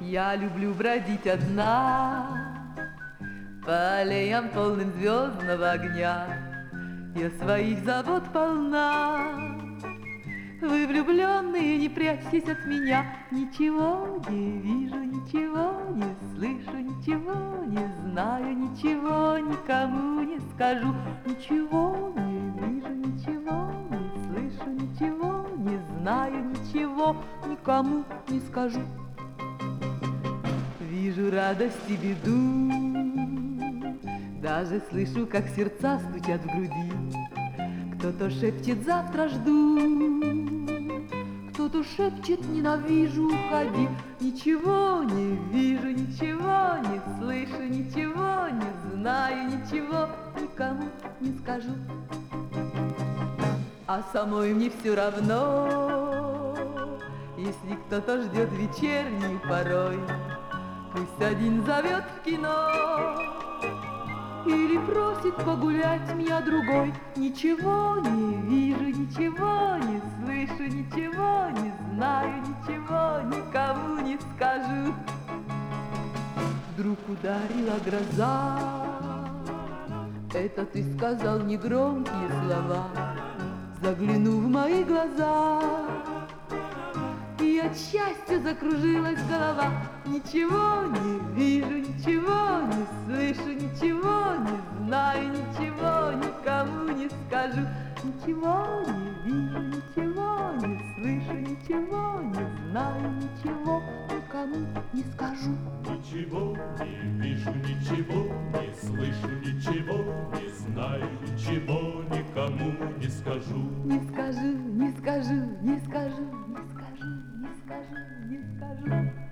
Я люблю бродить одна по аллеям полным звездного огня. Я своих забот полна. Вы, влюбленные, не прячьтесь от меня. Ничего не вижу, ничего не слышу, ничего не знаю, ничего никому не скажу. Ничего не вижу, ничего не слышу, ничего не знаю, ничего никому не скажу. Вижу радость и беду, даже слышу, как сердца стучат в груди. Кто-то шепчет: завтра жду, кто-то шепчет: ненавижу, уходи. Ничего не вижу, ничего не слышу, ничего не знаю, ничего никому не скажу. А самой мне все равно, если кто-то ждет вечернюю порой. Пусть один зовет в кино или просит погулять меня другой. Ничего не вижу, ничего не слышу, ничего не знаю, ничего никому не скажу. Вдруг ударила гроза, это ты сказал негромкие слова. Заглянув в мои глаза, и от счастья закружилась голова. Ничего не вижу, ничего не слышу, ничего не знаю, ничего никому не скажу. Ничего не вижу, ничего не слышу, ничего не знаю, ничего никому не скажу. Ничего не вижу, ничего не слышу, ничего не знаю, ничего никому не скажу. Не скажу, не скажу, не скажу, не скажу, не скажу, не скажу.